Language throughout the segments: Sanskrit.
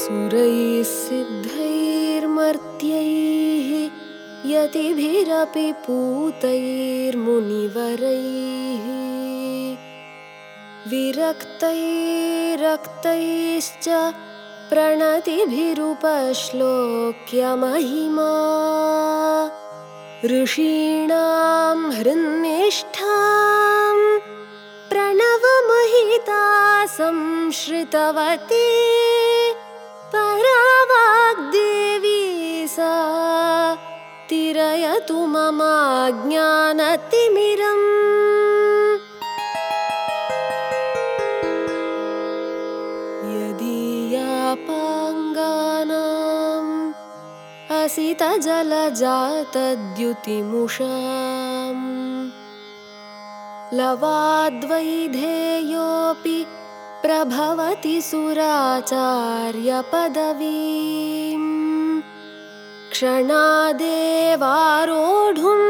सुरैः सिद्धैर्मर्त्यैः यतिभिरपि पूतैर्मुनिवरैः विरक्तैरक्तैश्च प्रणतिभिरुपश्लोक्य महिमा ऋषीणां हृन्निष्ठां प्रणवमहिता संश्रितवती परावाग्देवी सा तिरयतु ममाज्ञानतिमिरम्। यदीयापाङ्गानाम् असितजलजातद्युतिमुषाम् लवाद्वैधेयोऽपि प्रभवति सुराचार्यपदवीम् क्षणादेवारोढुं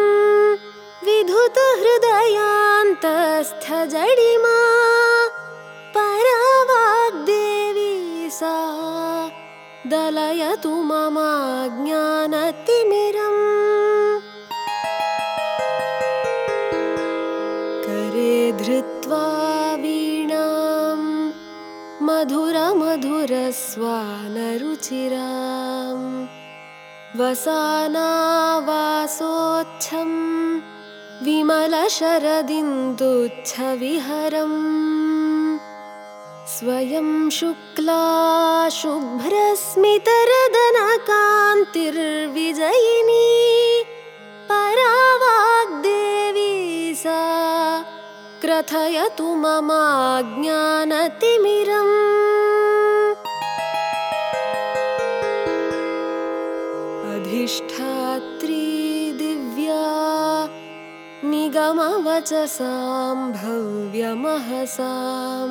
विधुतहृदयान्तस्थजडिमा परावाग्देवी सा दलयतु ममाज्ञानतिमिरम्। करे धृत्वा वीणां मधुरमधुरस्वानरुचिराम् वसानावासोच्छं विमलशरदिन्दुच्छविहरम् स्वयं शुक्ला शुभ्रस्मितरदनकान्तिर्विजयिनी परावाग्देवी सा क्रथयतु ममाज्ञानतिमिरम्। अधिष्ठात्री दिव्या निगमवचसां भव्यमहसां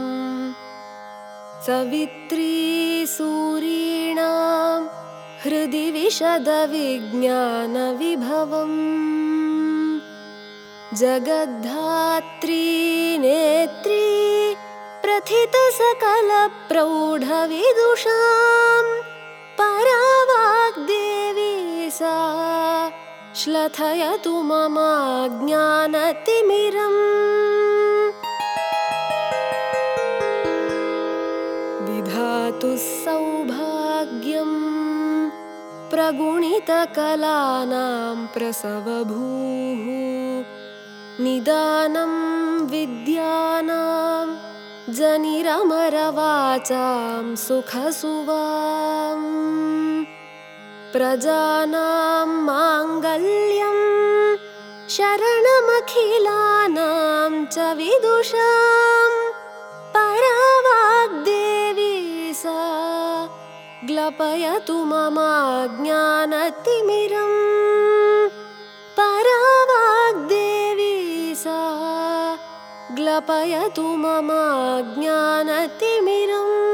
सवित्री सूरीणां हृदि विशदविज्ञानविभवम् जगद्धात्री नेत्री प्रथितसकलप्रौढविदुषां परावाग्देवी सा श्लथयतु ममाज्ञानतिमिरम्। विधातु सौभाग्यं प्रगुणितकलानां प्रसवभूः निदानं विद्यानां जनिरमरवाचां सुखसुवाम् प्रजानां माङ्गल्यं शरणमखिलानां च विदुषां परावाग्देवी सा ग्लपयतु ममाज्ञानतिमिरम्। परावाग्देवी सा ग्लपयतु ममाज्ञानतिमिरम्।